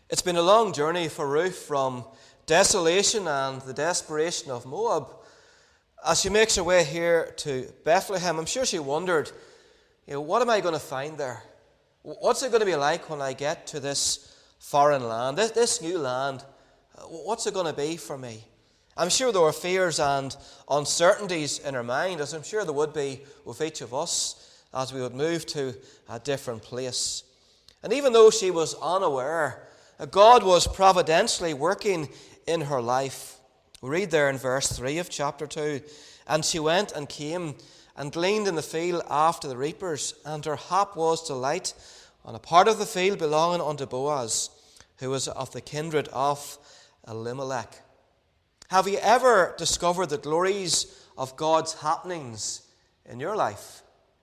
It's been a long journey for Ruth from desolation and the desperation of Moab. As she makes her way here to Bethlehem, I'm sure she wondered, what am I going to find there? What's it going to be like when I get to this foreign land, this new land? What's it going to be for me? I'm sure there were fears and uncertainties in her mind, as I'm sure there would be with each of us as we would move to a different place. And even though she was unaware, God was providentially working in her life. We read there in verse 3 of chapter 2, "And she went and came and gleaned in the field after the reapers, and her hap was to light on a part of the field belonging unto Boaz, who was of the kindred of Elimelech." Have you ever discovered the glories of God's happenings in your life?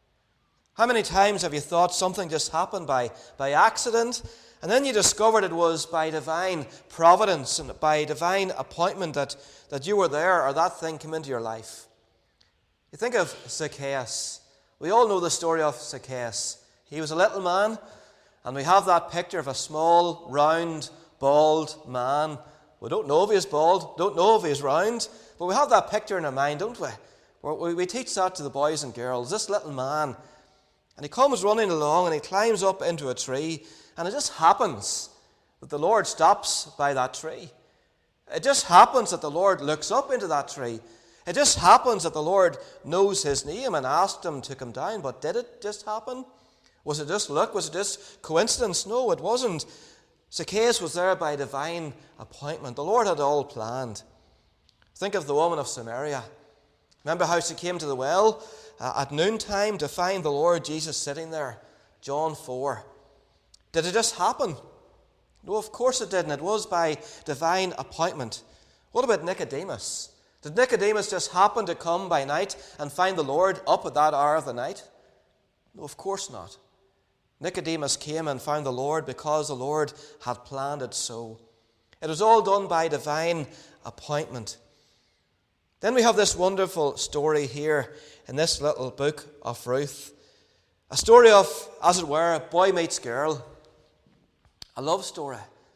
How many times have you thought something just happened by accident, and then you discovered it was by divine providence and by divine appointment that you were there, or that thing came into your life? You think of Zacchaeus. We all know the story of Zacchaeus. He was a little man, and we have that picture of a small, round, bald man. We don't know if he's bald, don't know if he's round, but we have that picture in our mind, don't we? We teach that to the boys and girls. This little man, and he comes running along and he climbs up into a tree, and it just happens that the Lord stops by that tree. It just happens that the Lord looks up into that tree. It just happens that the Lord knows his name and asked him to come down. But did it just happen? Was it just luck? Was it just coincidence? No, it wasn't. Zacchaeus was there by divine appointment. The Lord had all planned. Think of the woman of Samaria. Remember how she came to the well at noontime to find the Lord Jesus sitting there? John 4. Did it just happen? No, of course it didn't. It was by divine appointment. What about Nicodemus? Did Nicodemus just happen to come by night and find the Lord up at that hour of the night? No, of course not. Nicodemus came and found the Lord because the Lord had planned it so. It was all done by divine appointment. Then we have this wonderful story here in this little book of Ruth. A story of, as it were, boy meets girl. A love story.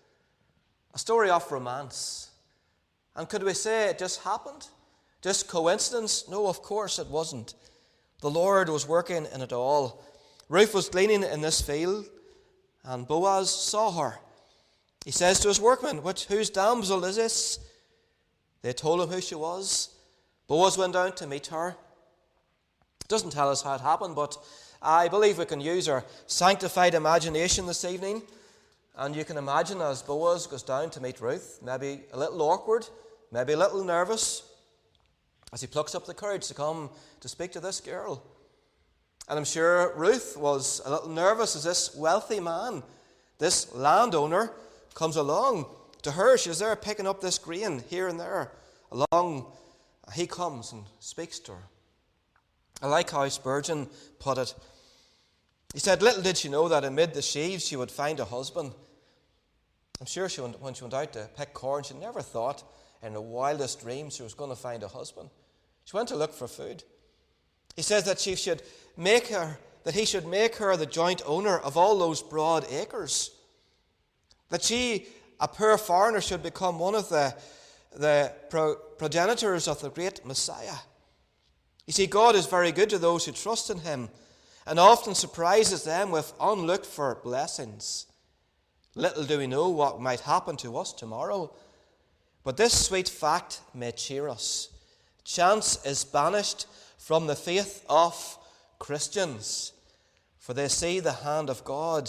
A story of romance. And could we say it just happened? Just coincidence? No, of course it wasn't. The Lord was working in it all. Ruth was gleaning in this field, and Boaz saw her. He says to his workmen, "Whose damsel is this?" They told him who she was. Boaz went down to meet her. It doesn't tell us how it happened, but I believe we can use our sanctified imagination this evening. And you can imagine as Boaz goes down to meet Ruth, maybe a little awkward, maybe a little nervous, as he plucks up the courage to come to speak to this girl. And I'm sure Ruth was a little nervous as this wealthy man, this landowner, comes along to her. She's there picking up this grain here and there. Along, he comes and speaks to her. I like how Spurgeon put it. He said, "Little did she know that amid the sheaves she would find a husband." I'm sure when she went out to pick corn, she never thought in her wildest dreams she was going to find a husband. She went to look for food. He says that he should make her the joint owner of all those broad acres. That she, a poor foreigner, should become one of the progenitors of the great Messiah. You see, God is very good to those who trust in him, and often surprises them with unlooked for blessings. Little do we know what might happen to us tomorrow, but this sweet fact may cheer us. Chance is banished from the faith of Christians, for they see the hand of God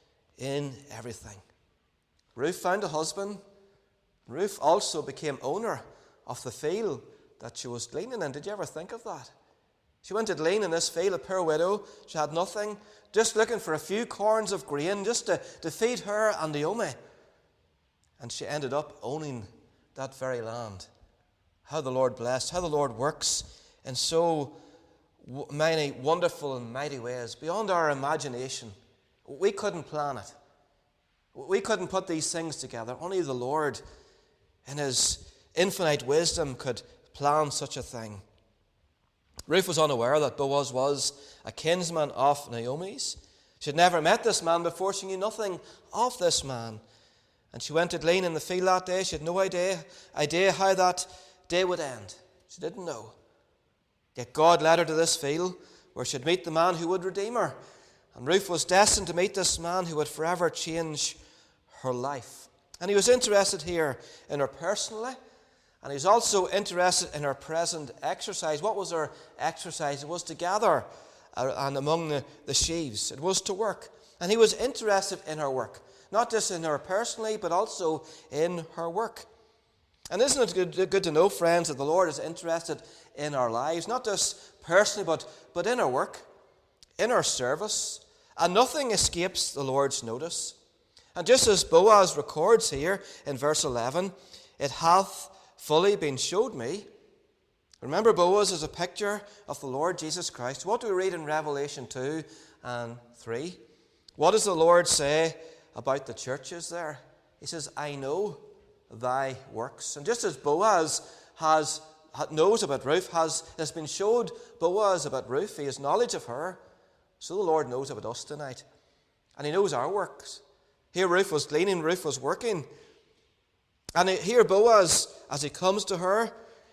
in everything. Ruth found a husband. Ruth also became owner of the field that she was gleaning in. Did you ever think of that? She went to glean in this field, a poor widow. She had nothing, just looking for a few corns of grain just to feed her and Naomi. And she ended up owning that very land. How the Lord blessed, how the Lord works in so many wonderful and mighty ways, beyond our imagination. We couldn't plan it. We couldn't put these things together. Only the Lord, in his infinite wisdom, could plan such a thing. Ruth was unaware that Boaz was a kinsman of Naomi's. She had never met this man before. She knew nothing of this man. And she went to glean in the field that day. She had no idea how that day would end. She didn't know. Yet God led her to this field where she'd meet the man who would redeem her. And Ruth was destined to meet this man who would forever change her life. And he was interested here in her personally, and he was also interested in her present exercise. What was her exercise? It was to gather and among the sheaves. It was to work. And he was interested in her work, not just in her personally, but also in her work. And isn't it good to know, friends, that the Lord is interested in our lives, not just personally, but in our work, in our service, and nothing escapes the Lord's notice. And just as Boaz records here in verse 11, it hath fully been showed me. Remember, Boaz is a picture of the Lord Jesus Christ. What do we read in Revelation 2 and 3? What does the Lord say about the churches there? He says, I know thy works. And just as Boaz knows about Ruth, has been showed Boaz about Ruth, he has knowledge of her, so the Lord knows about us tonight. And he knows our works. Here Ruth was gleaning, Ruth was working. And here Boaz, as he comes to her,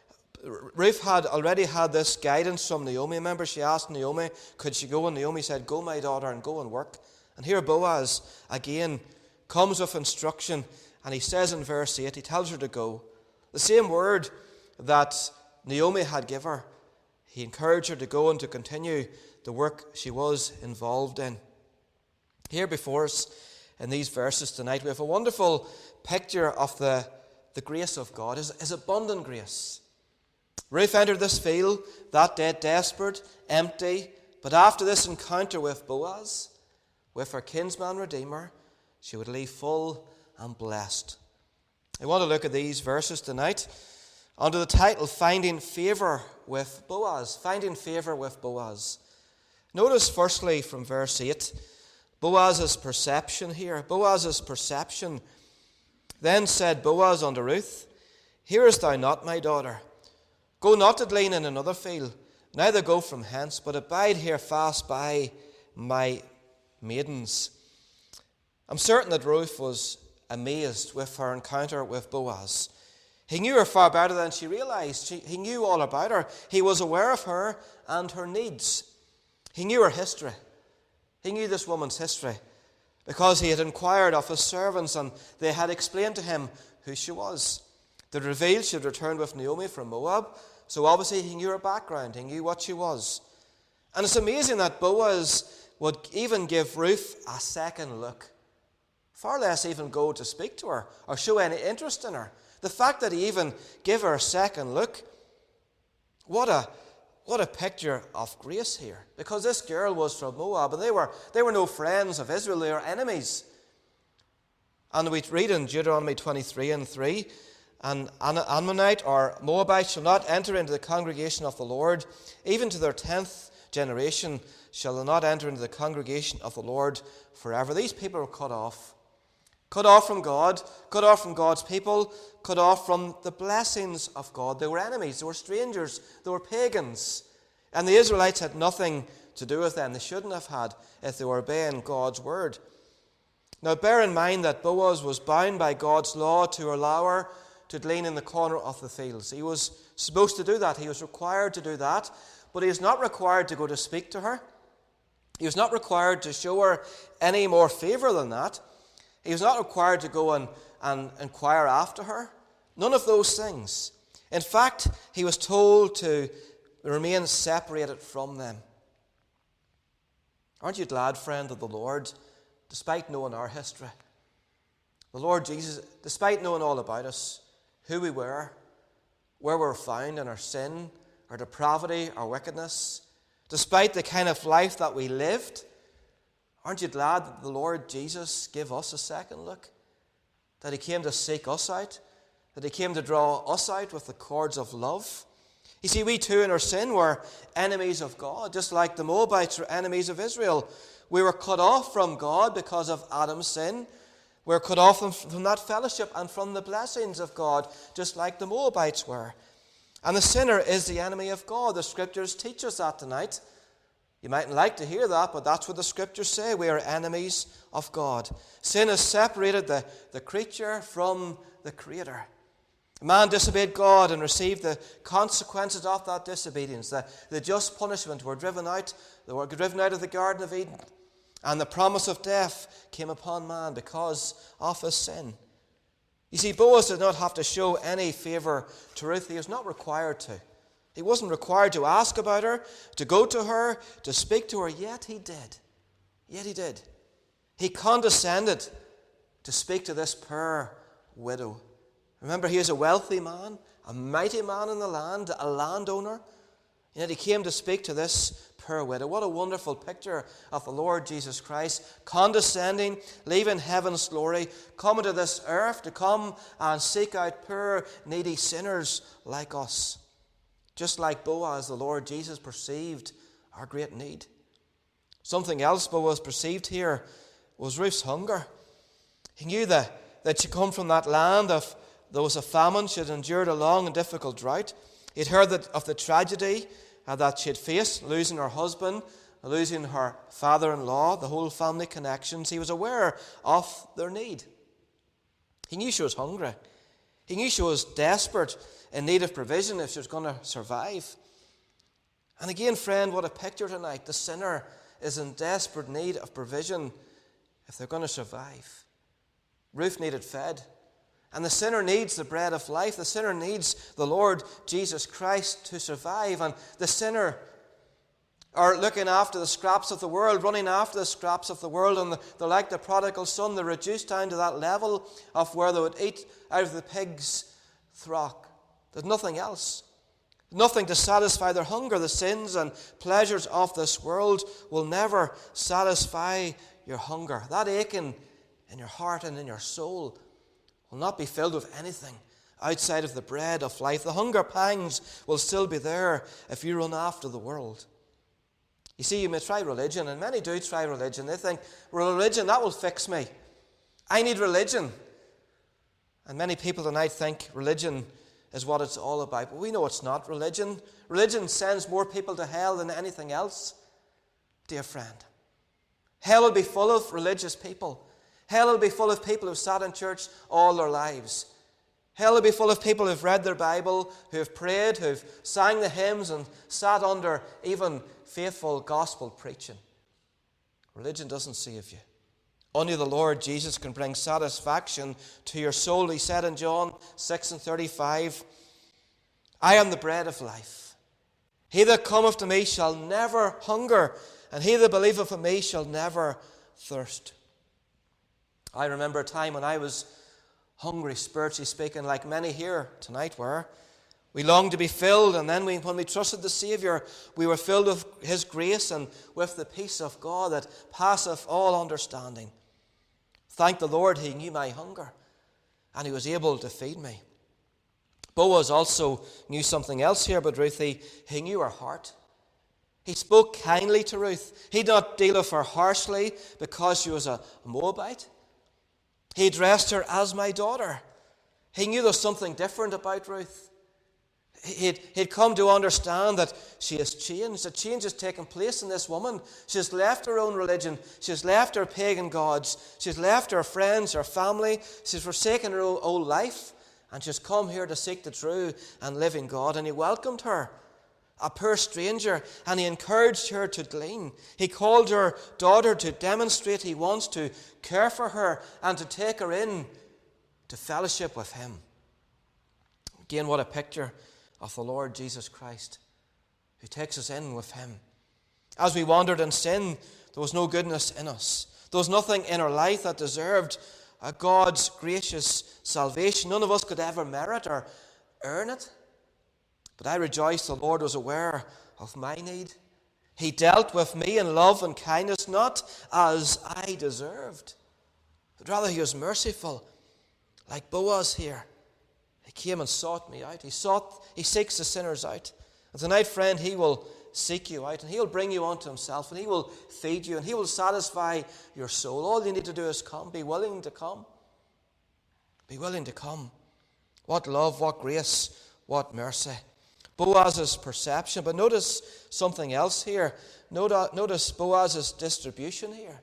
Ruth had already had this guidance from Naomi. Remember, she asked Naomi, could she go? And Naomi said, go, my daughter, and go and work. And here Boaz, again, comes with instruction. And he says in verse 8, he tells her to go. The same word that Naomi had given her. He encouraged her to go and to continue the work she was involved in. Here before us in these verses tonight, we have a wonderful picture of the grace of God, his abundant grace. Ruth entered this field that day desperate, empty, but after this encounter with Boaz, with her kinsman redeemer, she would leave full and blessed. I want to look at these verses tonight under the title, Finding Favour with Boaz. Finding Favour with Boaz. Notice firstly from verse 8, Boaz's perception here. Boaz's perception. Then said Boaz unto Ruth, hearest thou not, my daughter? Go not to glean in another field, neither go from hence, but abide here fast by my maidens. I'm certain that Ruth was amazed with her encounter with Boaz. He knew her far better than she realized. He knew all about her. He was aware of her and her needs. He knew her history. He knew this woman's history because he had inquired of his servants and they had explained to him who she was. They revealed she had returned with Naomi from Moab, so obviously he knew her background. He knew what she was. And it's amazing that Boaz would even give Ruth a second look. Far less even go to speak to her or show any interest in her. The fact that he even gave her a second look, what a picture of grace here. Because this girl was from Moab and they were no friends of Israel, they were enemies. And we read in Deuteronomy 23 and 3, an Ammonite or Moabite shall not enter into the congregation of the Lord, even to their 10th generation shall they not enter into the congregation of the Lord forever. These people were cut off. Cut off from God, cut off from God's people, cut off from the blessings of God. They were enemies, they were strangers, they were pagans. And the Israelites had nothing to do with them. They shouldn't have had if they were obeying God's word. Now bear in mind that Boaz was bound by God's law to allow her to glean in the corner of the fields. He was supposed to do that. He was required to do that. But he is not required to go to speak to her. He was not required to show her any more favour than that. He was not required to go and inquire after her. None of those things. In fact, he was told to remain separated from them. Aren't you glad, friend, that the Lord, despite knowing our history, the Lord Jesus, despite knowing all about us, who we were, where we were found in our sin, our depravity, our wickedness, despite the kind of life that we lived, aren't you glad that the Lord Jesus gave us a second look? That he came to seek us out? That he came to draw us out with the cords of love? You see, we too in our sin were enemies of God, just like the Moabites were enemies of Israel. We were cut off from God because of Adam's sin. We were cut off from that fellowship and from the blessings of God, just like the Moabites were. And the sinner is the enemy of God. The Scriptures teach us that tonight. You mightn't like to hear that, but that's what the Scriptures say. We are enemies of God. Sin has separated the creature from the Creator. Man disobeyed God and received the consequences of that disobedience. The just punishment were driven out. They were driven out of the Garden of Eden. And the promise of death came upon man because of his sin. You see, Boaz did not have to show any favour to Ruth. He was not required to. He wasn't required to ask about her, to go to her, to speak to her, yet he did. Yet he did. He condescended to speak to this poor widow. Remember, he is a wealthy man, a mighty man in the land, a landowner. Yet he came to speak to this poor widow. What a wonderful picture of the Lord Jesus Christ, condescending, leaving heaven's glory, coming to this earth to come and seek out poor, needy sinners like us. Just like Boaz, the Lord Jesus perceived our great need. Something else Boaz perceived here was Ruth's hunger. He knew that she come from that land of there was a famine. She had endured a long and difficult drought. He'd heard of the tragedy that she had faced, losing her husband, losing her father-in-law, the whole family connections. He was aware of their need. He knew she was hungry. He knew she was desperate, in need of provision if she was going to survive. And again, friend, what a picture tonight. The sinner is in desperate need of provision if they're going to survive. Ruth needed fed. And the sinner needs the bread of life. The sinner needs the Lord Jesus Christ to survive. And the sinner are looking after the scraps of the world, running after the scraps of the world. And they're like the prodigal son. They're reduced down to that level of where they would eat out of the pig's trough. There's nothing else. Nothing to satisfy their hunger. The sins and pleasures of this world will never satisfy your hunger. That aching in your heart and in your soul will not be filled with anything outside of the bread of life. The hunger pangs will still be there if you run after the world. You see, you may try religion, and many do try religion. They think, well, religion, that will fix me. I need religion. And many people tonight think religion is what it's all about. But we know it's not religion. Religion sends more people to hell than anything else, dear friend. Hell will be full of religious people. Hell will be full of people who've sat in church all their lives. Hell will be full of people who've read their Bible, who've prayed, who've sang the hymns and sat under even faithful gospel preaching. Religion doesn't save you. Only the Lord Jesus can bring satisfaction to your soul. He said in John 6:35, I am the bread of life. He that cometh to me shall never hunger, and he that believeth in me shall never thirst. I remember a time when I was hungry, spiritually speaking, like many here tonight were. We longed to be filled, and then when we trusted the Saviour, we were filled with His grace and with the peace of God that passeth all understanding. Thank the Lord, He knew my hunger, and He was able to feed me. Boaz also knew something else here about Ruth. He knew her heart. He spoke kindly to Ruth. He did not deal with her harshly because she was a Moabite. He addressed her as my daughter. He knew there was something different about Ruth. He'd come to understand that she has changed. A change has taken place in this woman. She has left her own religion. She has left her pagan gods. She has left her friends, her family. She has forsaken her old life. And she has come here to seek the true and living God. And He welcomed her, a poor stranger, and He encouraged her to glean. He called her daughter to demonstrate He wants to care for her and to take her in to fellowship with Him. Again, what a picture of the Lord Jesus Christ, who takes us in with Him. As we wandered in sin, there was no goodness in us. There was nothing in our life that deserved God's gracious salvation. None of us could ever merit or earn it. But I rejoice the Lord was aware of my need. He dealt with me in love and kindness, not as I deserved, but rather He was merciful, like Boaz here. He came and sought me out. He seeks the sinners out. And tonight, friend, He will seek you out, and He'll bring you unto Himself, and He will feed you, and He will satisfy your soul. All you need to do is come. Be willing to come. Be willing to come. What love, what grace, what mercy. Boaz's perception. But notice something else here. Notice Boaz's distribution here.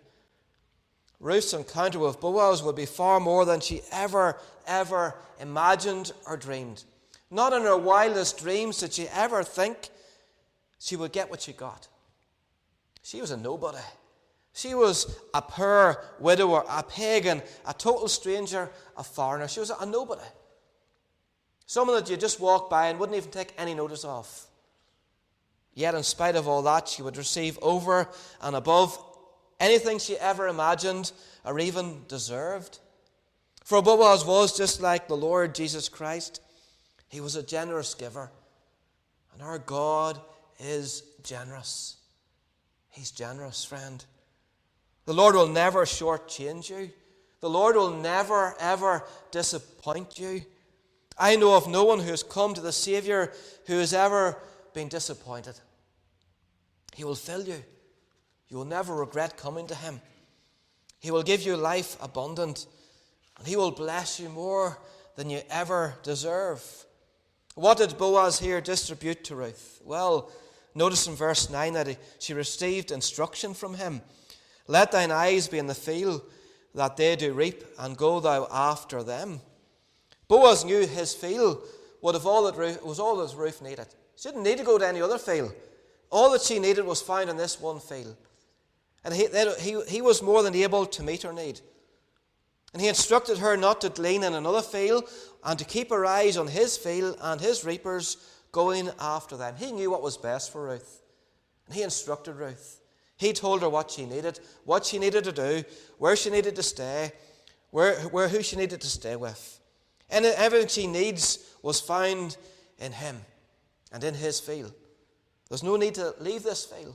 Ruth's encounter with Boaz would be far more than she ever imagined or dreamed. Not in her wildest dreams did she ever think she would get what she got. She was a nobody. She was a poor widower, a pagan, a total stranger, a foreigner. She was a nobody. Someone that you just walk by and wouldn't even take any notice of. Yet in spite of all that, she would receive over and above anything she ever imagined or even deserved. For Boaz was just like the Lord Jesus Christ. He was a generous giver. And our God is generous. He's generous, friend. The Lord will never shortchange you. The Lord will never, ever disappoint you. I know of no one who has come to the Savior who has ever been disappointed. He will fill you. You will never regret coming to Him. He will give you life abundant. And He will bless you more than you ever deserve. What did Boaz here distribute to Ruth? Well, notice in verse 9 that she received instruction from him. Let thine eyes be in the field, that they do reap, and go thou after them. Boaz knew his field was all that Ruth needed. She didn't need to go to any other field. All that she needed was found in this one field. And he was more than able to meet her need. And he instructed her not to glean in another field and to keep her eyes on his field and his reapers going after them. He knew what was best for Ruth. And he instructed Ruth. He told her what she needed to do, where she needed to stay, who she needed to stay with. And everything she needs was found in him and in his field. There's no need to leave this field.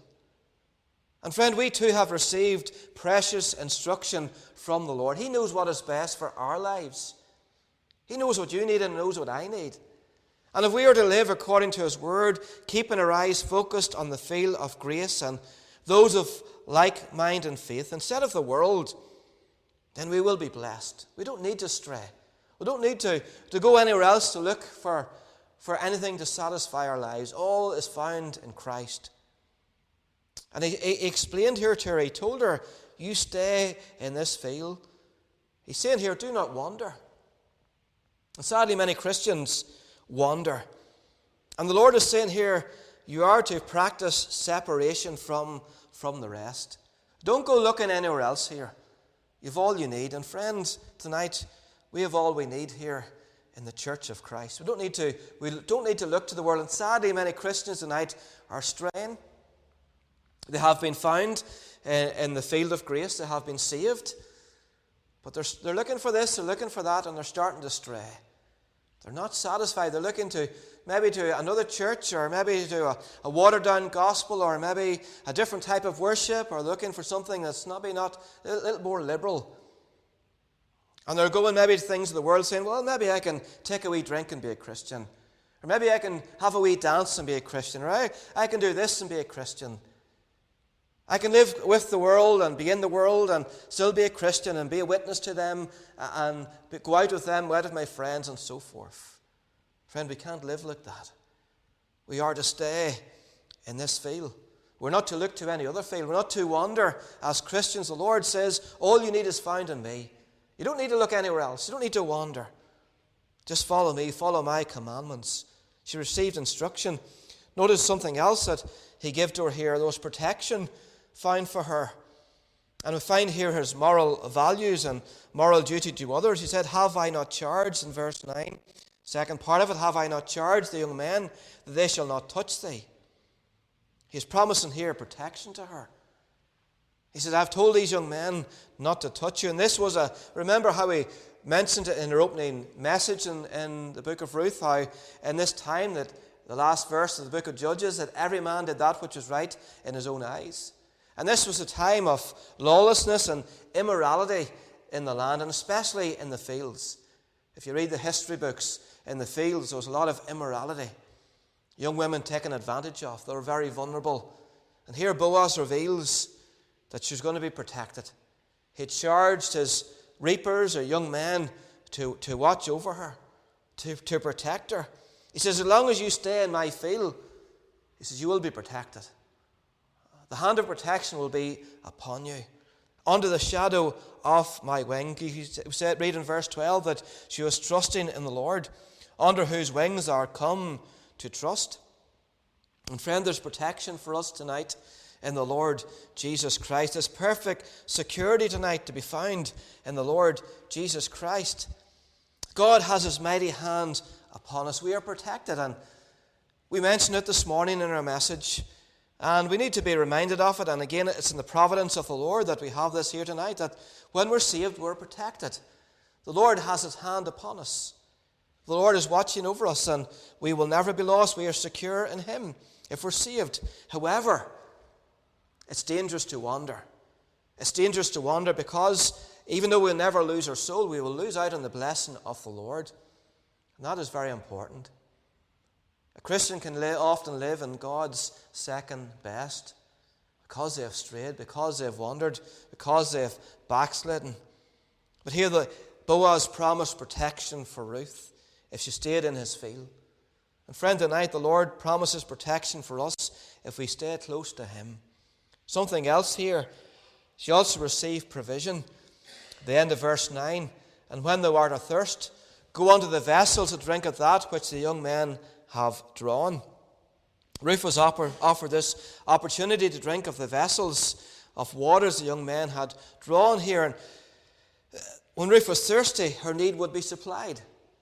And friend, we too have received precious instruction from the Lord. He knows what is best for our lives. He knows what you need and knows what I need. And if we are to live according to His word, keeping our eyes focused on the field of grace and those of like mind and faith instead of the world, then we will be blessed. We don't need to stray. We don't need to go anywhere else to look for anything to satisfy our lives. All is found in Christ. And he explained here to her, he told her, you stay in this field. He's saying here, do not wander. And sadly, many Christians wander. And the Lord is saying here, you are to practice separation from the rest. Don't go looking anywhere else here. You've all you need. And friends, tonight, we have all we need here in the Church of Christ. We don't need to look to the world. And sadly, many Christians tonight are straying. They have been found in the field of grace. They have been saved. But they're looking for this, they're looking for that, and they're starting to stray. They're not satisfied. They're looking to maybe to another church, or maybe to a watered-down gospel, or maybe a different type of worship, or looking for something that's maybe a little more liberal. And they're going maybe to things of the world saying, well, maybe I can take a wee drink and be a Christian. Or maybe I can have a wee dance and be a Christian. Or I can do this and be a Christian. I can live with the world and be in the world and still be a Christian and be a witness to them and go out with them, out with my friends and so forth. Friend, we can't live like that. We are to stay in this field. We're not to look to any other field. We're not to wander as Christians. The Lord says, all you need is found in me. You don't need to look anywhere else. You don't need to wander. Just follow me, follow my commandments. She received instruction. Notice something else that he gave to her here. There was protection found for her. And we find here his moral values and moral duty to others. He said, have I not charged, in verse 9. Second part of it, have I not charged the young men that they shall not touch thee? He's promising here protection to her. He said, I've told these young men not to touch you. And this was remember how he mentioned it in her opening message in the book of Ruth, how in this time, that the last verse of the book of Judges, that every man did that which was right in his own eyes. And this was a time of lawlessness and immorality in the land, and especially in the fields. If you read the history books, in the fields there was a lot of immorality. Young women taken advantage of. They were very vulnerable. And here Boaz reveals that she's going to be protected. He charged his reapers or young men to watch over her, to protect her. He says, as long as you stay in my field, he says, you will be protected. The hand of protection will be upon you. Under the shadow of my wing. He said, read in verse 12, that she was trusting in the Lord, under whose wings are come to trust. And friend, there's protection for us tonight in the Lord Jesus Christ. There's perfect security tonight to be found in the Lord Jesus Christ. God has his mighty hand upon us. We are protected, and we mentioned it this morning in our message, and we need to be reminded of it. And again, it's in the providence of the Lord that we have this here tonight, that when we're saved, we're protected. The Lord has his hand upon us. The Lord is watching over us, and we will never be lost. We are secure in him if we're saved. However, it's dangerous to wander. It's dangerous to wander because even though we'll never lose our soul, we will lose out on the blessing of the Lord. And that is very important. A Christian can often live in God's second best because they have strayed, because they have wandered, because they have backslidden. But here Boaz promised protection for Ruth if she stayed in his field. And friend, tonight the Lord promises protection for us if we stay close to him. Something else here, she also received provision. The end of verse 9, and when thou art athirst, go unto the vessels to drink of that which the young men have drawn. Ruth was offered this opportunity to drink of the vessels of waters the young men had drawn here. And when Ruth was thirsty, her need would be supplied.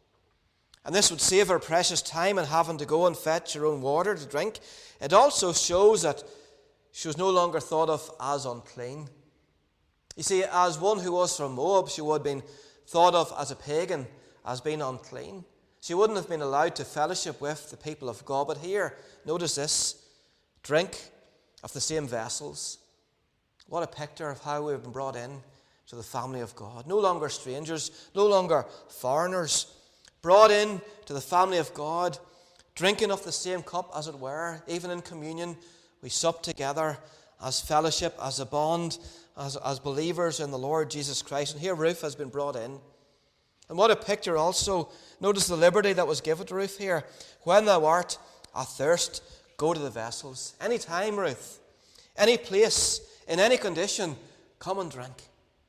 And this would save her precious time in having to go and fetch her own water to drink. It also shows that she was no longer thought of as unclean. You see, as one who was from Moab, she would have been thought of as a pagan, as being unclean. She wouldn't have been allowed to fellowship with the people of God. But here, notice this, drink of the same vessels. What a picture of how we've been brought in to the family of God. No longer strangers, no longer foreigners. Brought in to the family of God, drinking of the same cup, as it were. Even in communion, we sup together as fellowship, as a bond, as believers in the Lord Jesus Christ. And here Ruth has been brought in. And what a picture also. Notice the liberty that was given to Ruth here. When thou art athirst, go to the vessels. Any time, Ruth, any place, in any condition, come and drink.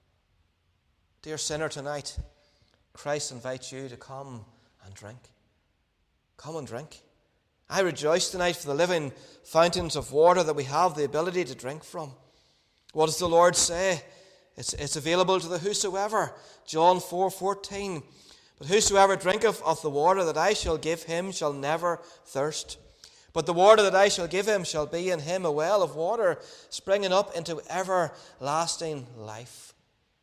Dear sinner, tonight, Christ invites you to come and drink. Come and drink. I rejoice tonight for the living fountains of water that we have the ability to drink from. What does the Lord say? It's available to the whosoever. John 4:14. But whosoever drinketh of the water that I shall give him shall never thirst. But the water that I shall give him shall be in him a well of water springing up into everlasting life.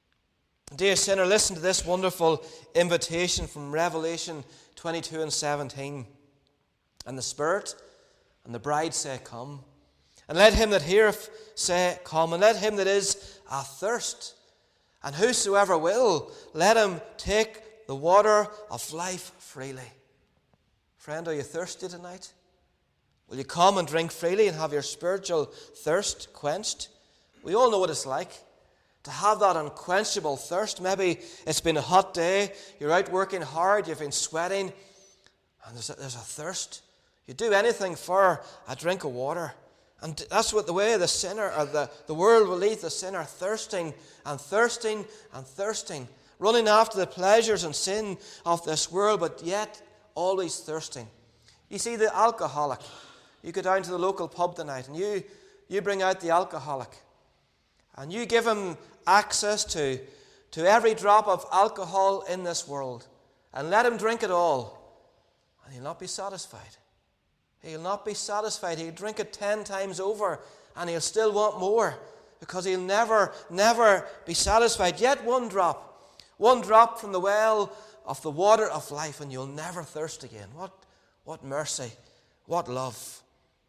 Dear sinner, listen to this wonderful invitation from Revelation 22 and 17. And the Spirit and the bride say, come. And let him that heareth say, come. And let him that is athirst, and whosoever will, let him take the water of life freely. Friend, are you thirsty tonight? Will you come and drink freely and have your spiritual thirst quenched? We all know what it's like to have that unquenchable thirst. Maybe it's been a hot day, you're out working hard, you've been sweating, and there's a thirst. You do anything for a drink of water. And that's what the way the sinner, or the world will leave the sinner thirsting and thirsting and thirsting, running after the pleasures and sin of this world, but yet always thirsting. You see, the alcoholic, you go down to the local pub tonight and you bring out the alcoholic and you give him access to every drop of alcohol in this world and let him drink it all, and he'll not be satisfied. He'll not be satisfied. He'll drink it 10 times over and he'll still want more, because he'll never be satisfied. Yet one drop from the well of the water of life, and you'll never thirst again. What mercy, what love.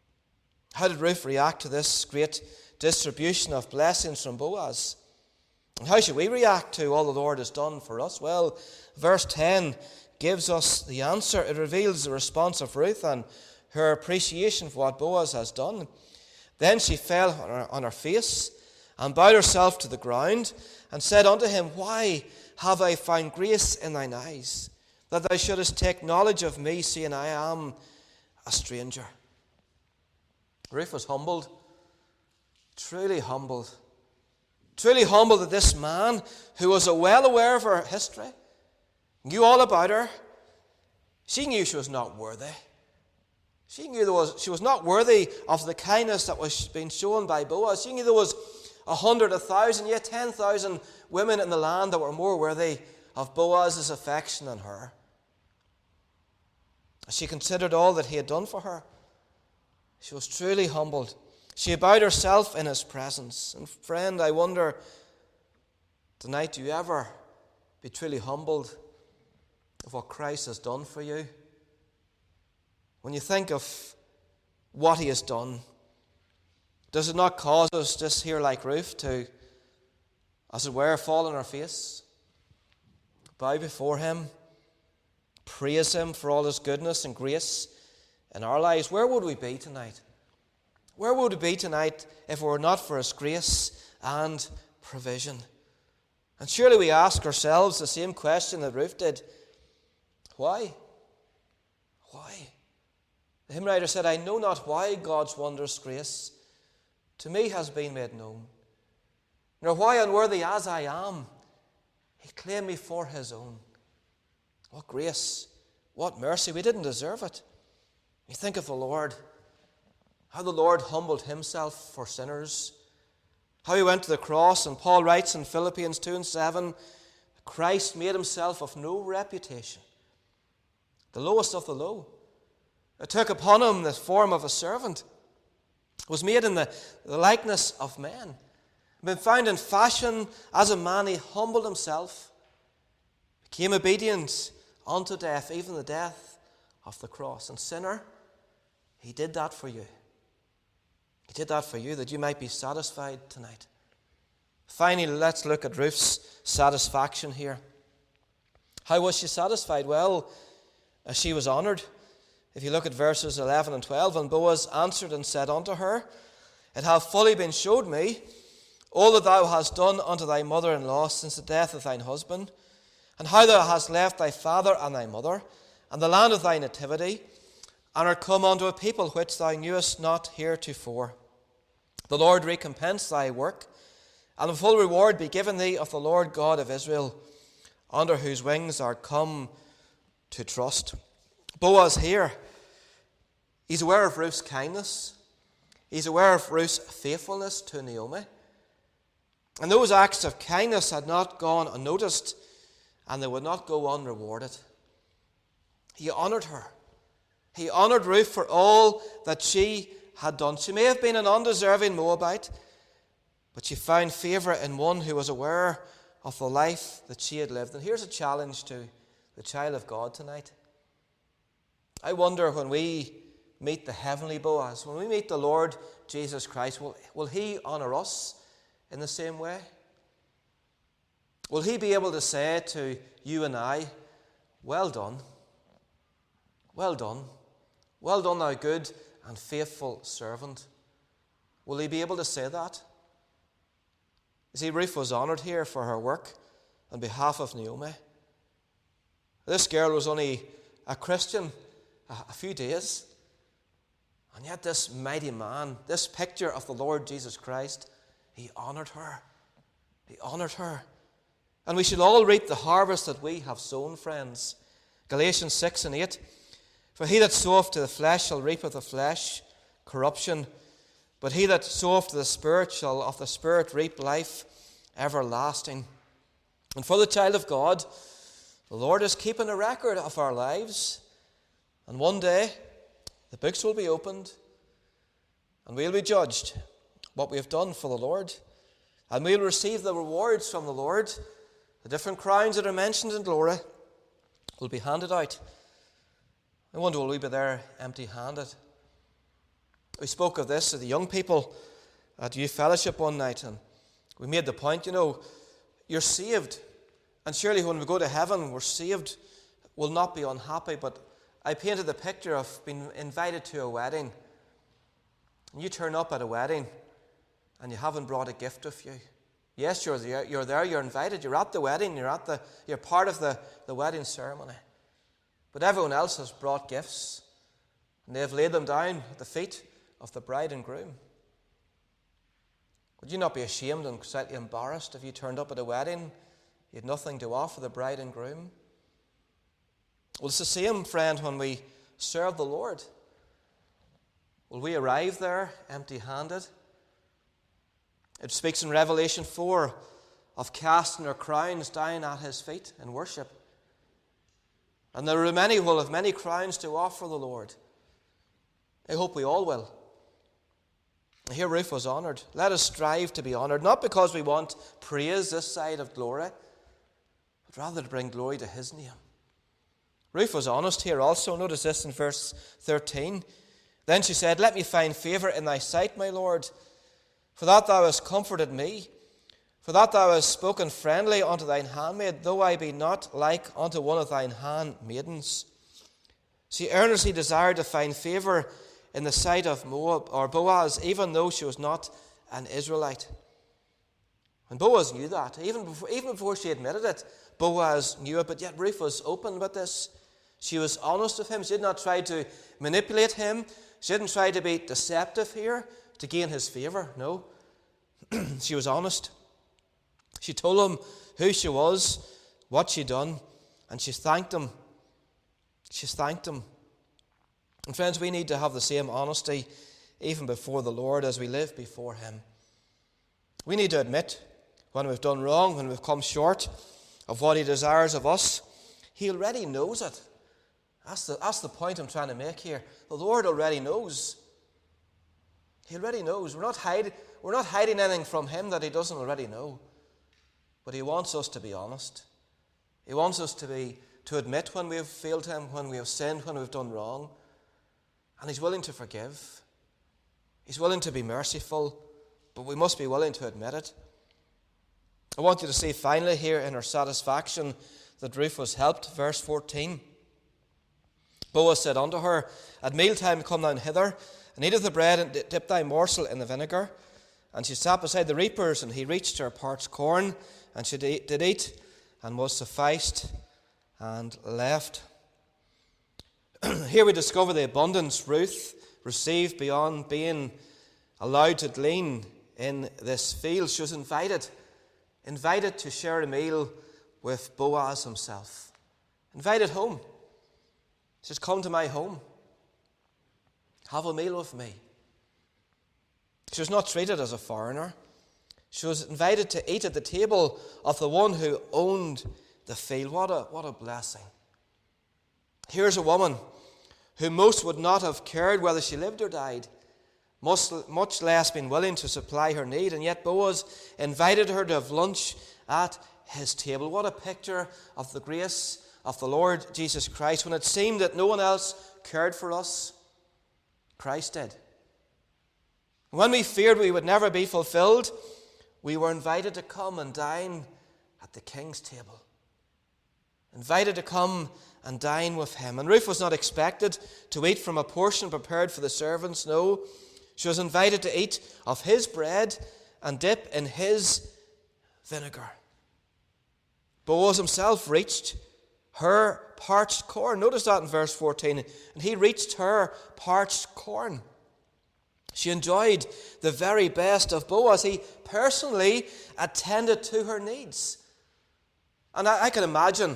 How did Ruth react to this great distribution of blessings from Boaz? And how should we react to all the Lord has done for us? Well, verse 10 gives us the answer. It reveals the response of Ruth and her appreciation for what Boaz has done. Then she fell on her face and bowed herself to the ground and said unto him, why have I found grace in thine eyes? that thou shouldest take knowledge of me, seeing I am a stranger. Ruth was humbled, truly humbled that this man, who was well aware of her history, knew all about her, she knew she was not worthy. She knew she was not worthy of the kindness that was being shown by Boaz. She knew there was 100, 1,000, yet 10,000 women in the land that were more worthy of Boaz's affection than her. As she considered all that he had done for her, she was truly humbled. She bowed herself in his presence. And friend, I wonder, tonight, do you ever be truly humbled of what Christ has done for you? When you think of what he has done, does it not cause us, just here like Ruth, to, as it were, fall on our face, bow before him, praise him for all his goodness and grace in our lives? Where would we be tonight? Where would we be tonight if it were not for his grace and provision? And surely we ask ourselves the same question that Ruth did. Why? Why? The hymn writer said, I know not why God's wondrous grace to me has been made known, nor why, unworthy as I am, he claimed me for his own. What grace, what mercy. We didn't deserve it. You think of the Lord, how the Lord humbled himself for sinners, how he went to the cross, and Paul writes in Philippians 2:7, Christ made himself of no reputation, the lowest of the low. It took upon him the form of a servant, was made in the likeness of men, been found in fashion as a man. He humbled himself, became obedient unto death, even the death of the cross. And sinner, he did that for you. He did that for you, that you might be satisfied tonight. Finally, let's look at Ruth's satisfaction here. How was she satisfied? Well, she was honoured. If you look at verses 11 and 12, and Boaz answered and said unto her, It hath fully been showed me all that thou hast done unto thy mother-in-law since the death of thine husband, and how thou hast left thy father and thy mother, and the land of thy nativity, and art come unto a people which thou knewest not heretofore. The Lord recompense thy work, and a full reward be given thee of the Lord God of Israel, under whose wings art come to trust. Boaz here, he's aware of Ruth's kindness. He's aware of Ruth's faithfulness to Naomi. And those acts of kindness had not gone unnoticed, and they would not go unrewarded. He honoured her. He honoured Ruth for all that she had done. She may have been an undeserving Moabite, but she found favour in one who was aware of the life that she had lived. And here's a challenge to the child of God tonight. I wonder, when we meet the heavenly Boaz, when we meet the Lord Jesus Christ, will he honour us in the same way? Will he be able to say to you and I, well done, well done, well done, thou good and faithful servant? Will he be able to say that? You see, Ruth was honoured here for her work on behalf of Naomi. This girl was only a Christian a few days, and yet this mighty man, this picture of the Lord Jesus Christ, he honoured her. He honoured her. And we should all reap the harvest that we have sown, friends. Galatians 6 and 8. For he that soweth to the flesh shall reap of the flesh corruption, but he that soweth to the Spirit shall of the Spirit reap life everlasting. And for the child of God, the Lord is keeping a record of our lives. And one day, the books will be opened, and we'll be judged what we have done for the Lord. And we'll receive the rewards from the Lord. The different crowns that are mentioned in glory will be handed out. I wonder, will we be there empty-handed? We spoke of this to the young people at youth fellowship one night, and we made the point, you're saved. And surely when we go to heaven, we're saved. We'll not be unhappy, but I painted the picture of being invited to a wedding. And you turn up at a wedding and you haven't brought a gift with you. Yes, you're there, you're invited, you're at the wedding, you're part of the wedding ceremony. But everyone else has brought gifts, and they have laid them down at the feet of the bride and groom. Would you not be ashamed and slightly embarrassed if you turned up at a wedding, you had nothing to offer the bride and groom? Well, it's the same, friend, when we serve the Lord. Will we arrive there empty-handed? It speaks in Revelation 4 of casting our crowns down at his feet in worship. And there are many who will have many crowns to offer the Lord. I hope we all will. Here Ruth was honoured. Let us strive to be honoured, not because we want praise this side of glory, but rather to bring glory to his name. Ruth was honest here also. Notice this in verse 13. Then she said, Let me find favour in thy sight, my Lord, for that thou hast comforted me, for that thou hast spoken friendly unto thine handmaid, though I be not like unto one of thine handmaidens. She earnestly desired to find favour in the sight of Moab or Boaz, even though she was not an Israelite. And Boaz knew that. Even before she admitted it, Boaz knew it, but yet Ruth was open with this. She was honest with him. She did not try to manipulate him. She didn't try to be deceptive here to gain his favour. No. She was honest. She told him who she was, what she'd done, and she thanked him. She thanked him. And friends, we need to have the same honesty even before the Lord as we live before him. We need to admit when we've done wrong, when we've come short of what he desires of us. He already knows it. That's the point I'm trying to make here. The Lord already knows. He already knows. We're not hiding anything from him that he doesn't already know. But he wants us to be honest. He wants us to admit when we have failed him, when we have sinned, when we've done wrong. And he's willing to forgive. He's willing to be merciful, but we must be willing to admit it. I want you to see finally here in her satisfaction that Ruth was helped. Verse 14. Boaz said unto her, At mealtime come down hither, and eat of the bread, and dip thy morsel in the vinegar. And she sat beside the reapers, and he reached her parched corn, and she did eat, and was sufficed, and left. Here we discover the abundance Ruth received beyond being allowed to glean in this field. She was invited to share a meal with Boaz himself. Invited home. He says, Come to my home. Have a meal with me. She was not treated as a foreigner. She was invited to eat at the table of the one who owned the field. What a blessing. Here's a woman who most would not have cared whether she lived or died, much less been willing to supply her need, and yet Boaz invited her to have lunch at his table. What a picture of the grace of the Lord Jesus Christ. When it seemed that no one else cared for us, Christ did. When we feared we would never be fulfilled, we were invited to come and dine at the King's table. Invited to come and dine with him. And Ruth was not expected to eat from a portion prepared for the servants. No, she was invited to eat of his bread and dip in his vinegar. Boaz himself reached her parched corn. Notice that in verse 14. And he reached her parched corn. She enjoyed the very best of Boaz. He personally attended to her needs. And I can imagine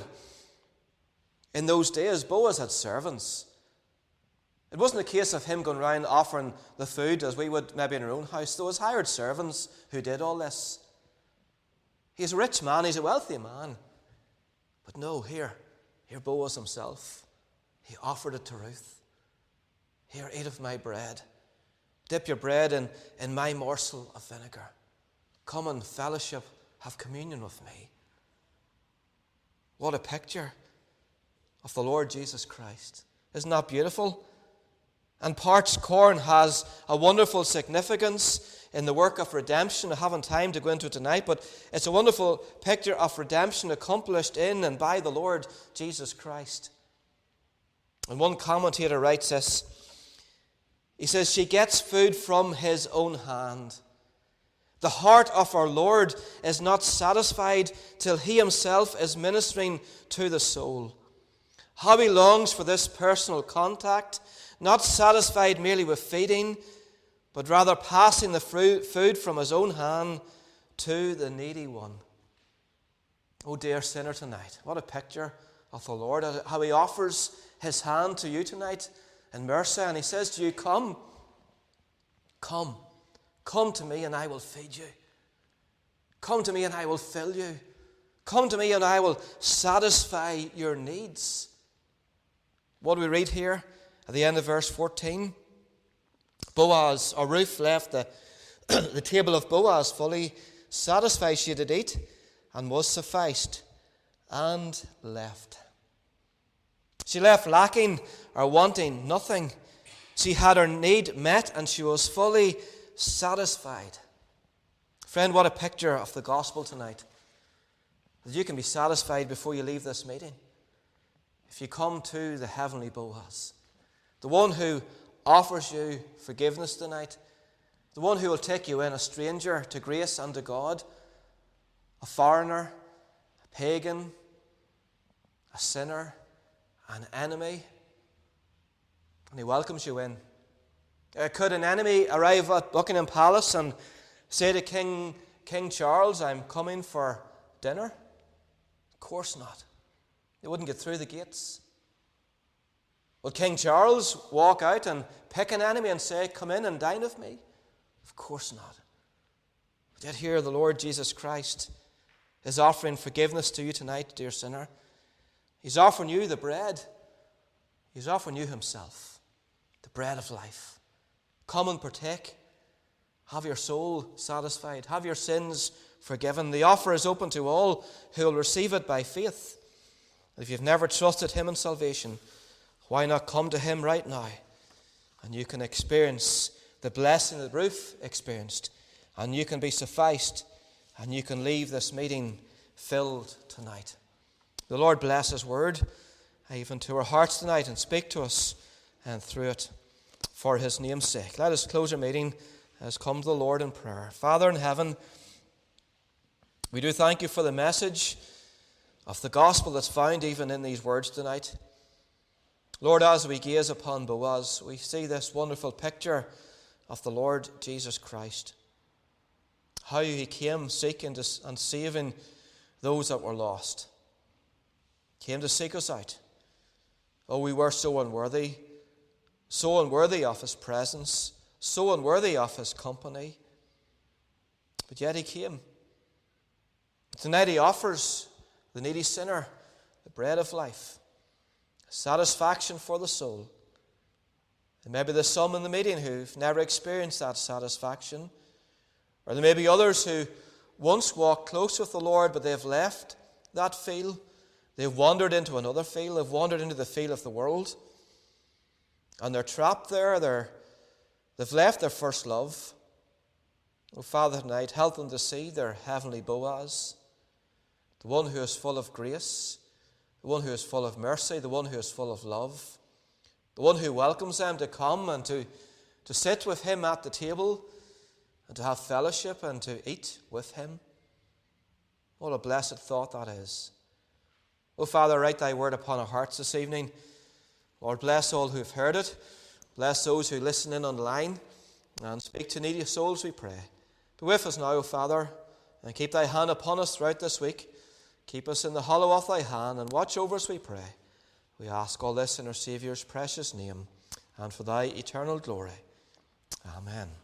in those days, Boaz had servants. It wasn't a case of him going around offering the food as we would maybe in our own house. There was hired servants who did all this. He's a rich man. He's a wealthy man. But no, here Boaz himself, he offered it to Ruth. Here, eat of my bread. Dip your bread in my morsel of vinegar. Come and fellowship, have communion with me. What a picture of the Lord Jesus Christ. Isn't that beautiful? And parched corn has a wonderful significance in the work of redemption. I haven't time to go into it tonight, but it's a wonderful picture of redemption accomplished in and by the Lord Jesus Christ. And one commentator writes this. He says, she gets food from his own hand. The heart of our Lord is not satisfied till he himself is ministering to the soul. How he longs for this personal contact, not satisfied merely with feeding, but rather passing the food from his own hand to the needy one. Oh, dear sinner tonight, what a picture of the Lord, how he offers his hand to you tonight in mercy, and he says to you, come, come, come to me and I will feed you. Come to me and I will fill you. Come to me and I will satisfy your needs. What do we read here at the end of verse 14? Boaz, or Ruth, left the table of Boaz fully satisfied. She did eat and was sufficed, and left. She left lacking or wanting nothing. She had her need met and she was fully satisfied. Friend, what a picture of the gospel tonight. That you can be satisfied before you leave this meeting. If you come to the heavenly Boaz, the one who offers you forgiveness tonight, the one who will take you in, a stranger to grace and to God, a foreigner, a pagan, a sinner, an enemy, and he welcomes you in. Could an enemy arrive at Buckingham Palace and say to King Charles, I'm coming for dinner? Of course not. They wouldn't get through the gates. Will King Charles walk out and pick an enemy and say, come in and dine with me? Of course not. But yet here the Lord Jesus Christ is offering forgiveness to you tonight, dear sinner. He's offering you the bread. He's offering you himself, the bread of life. Come and partake. Have your soul satisfied. Have your sins forgiven. The offer is open to all who will receive it by faith. If you've never trusted him in salvation, why not come to him right now? And you can experience the blessing that Ruth experienced. And you can be sufficed. And you can leave this meeting filled tonight. The Lord bless his word, even to our hearts tonight, and speak to us and through it for his name's sake. Let us close our meeting as come to the Lord in prayer. Father in heaven, we do thank you for the message of the gospel that's found even in these words tonight. Lord, as we gaze upon Boaz, we see this wonderful picture of the Lord Jesus Christ. How he came seeking and saving those that were lost. Came to seek us out. Oh, we were so unworthy of his presence, so unworthy of his company. But yet he came. Tonight he offers the needy sinner the bread of life, satisfaction for the soul. And maybe there's some in the meeting who've never experienced that satisfaction. Or there may be others who once walked close with the Lord, but they've left that field. They've wandered into another field. They've wandered into the field of the world. And they're trapped there. They've left their first love. Oh, Father, tonight, help them to see their heavenly Boaz, the one who is full of grace, the one who is full of mercy, the one who is full of love, the one who welcomes them to come and to sit with him at the table and to have fellowship and to eat with him. What a blessed thought that is. Oh, Father, write thy word upon our hearts this evening. Lord, bless all who have heard it. Bless those who listen in online. And speak to needy souls, we pray. Be with us now, O Father, and keep thy hand upon us throughout this week. Keep us in the hollow of thy hand, and watch over us, we pray. We ask all this in our Saviour's precious name, and for thy eternal glory. Amen.